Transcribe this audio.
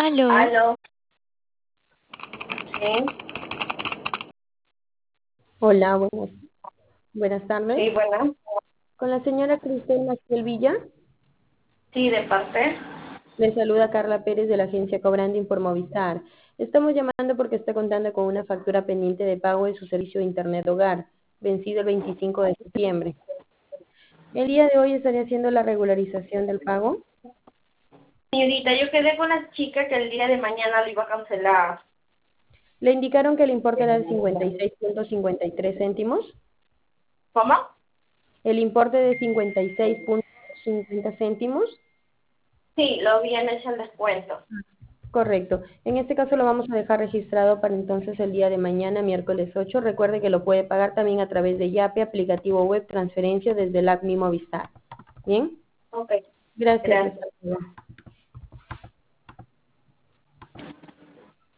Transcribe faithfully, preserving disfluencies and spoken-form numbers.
Aló, Aló, sí, Hola, buenas, buenas tardes. sí, bueno, Con la señora Cristel Maciel Villa, sí, de parte. le saluda Carla Pérez de la agencia Cobranding por Movistar. Estamos llamando porque está contando con una factura pendiente de pago de su servicio de Internet Hogar, vencido el veinticinco de septiembre. El día de hoy estaré haciendo la regularización del pago. Señorita, yo quedé con la chica que el día de mañana lo iba a cancelar. Le indicaron que el importe era de cincuenta y seis punto cincuenta y tres céntimos. ¿Cómo? El importe de cincuenta y seis punto cincuenta céntimos. Sí, lo habían hecho el descuento. Correcto. En este caso lo vamos a dejar registrado para entonces el día de mañana, miércoles ocho. Recuerde que lo puede pagar también a través de Yape, aplicativo web, transferencia desde el app Mi Movistar. ¿Bien? Ok, Gracias. Hasta gracias. luego.